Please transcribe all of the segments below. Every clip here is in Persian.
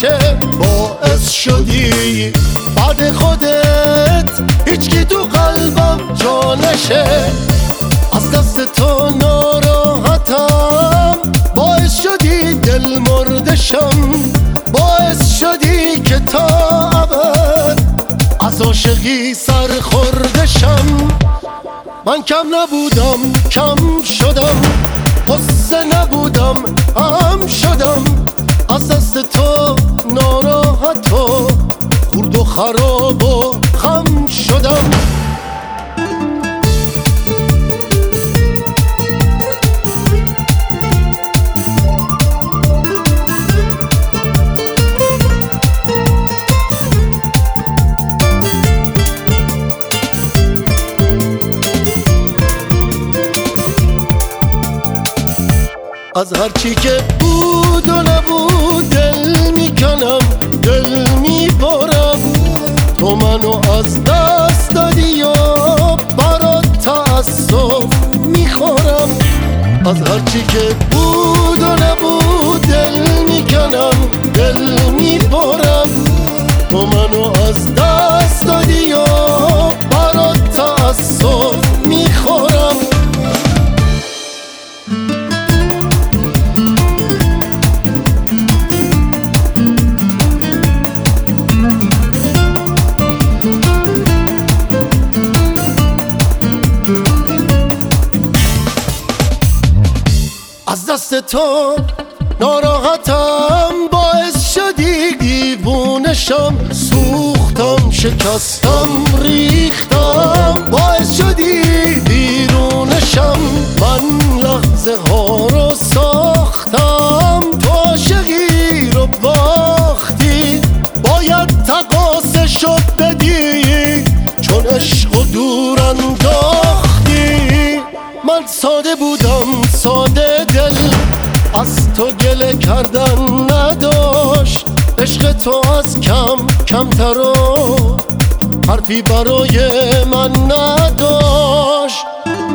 نشه باعث شدی بعد خودت هیچکی تو قلبم جا نشه. از دست تو ناراحتم، باعث شدی دل مردشم، باعث شدی که تا ابد از عاشقی سر خوردشم. من کم نبودم کم شدم، قصه نبودم هم شدم، از دست تو ناراحت و خورد و خراب و خم شدم. از هرچی که بود و نبود دل میکنم، دل میبارم. تو منو از دست دادی یا برات تأسف میخورم. از هرچی که بود و نبود دل میکنم، دل میبارم. تو منو از دست دادی یا برات تأسف میخورم. از دست تو ناراحتم، باعث شدی دیوونشم. سوختم شکستم ریختم، باعث شدی بیرونشم. من لحظه ها رو ساختم، تو عاشقی رو باختی. باید تقاصشو بدی چون عشق و دور انداختی. من ساده بودم ساده دل، از تو گله کردن نداشت. عشق تو از کمتر و حرفی برای من نداشت.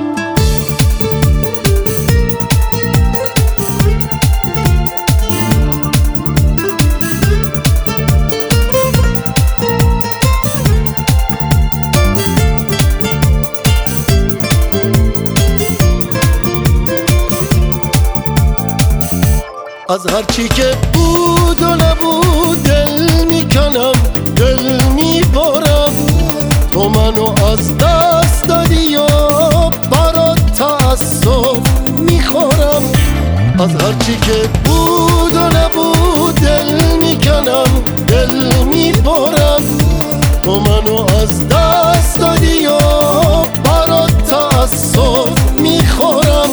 از هرچی که بود و نبود دل میکنم، دل میبارم. تو منو از دست دادی یا برات تأسف میخورم. از هرچی که بود و نبود دل میکنم، دل میبارم. تو منو از دست دادی یا برات تأسف میخورم.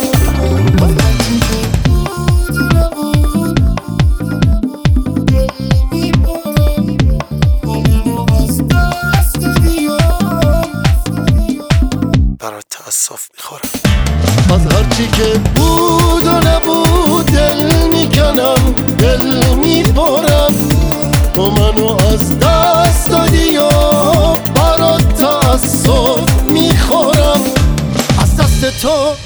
تأسف میخورم. از هرچی که بود و نبود دل میکنم، دل میبارم. تو منو از دست دادی یا برات تأسف میخورم. از دست تو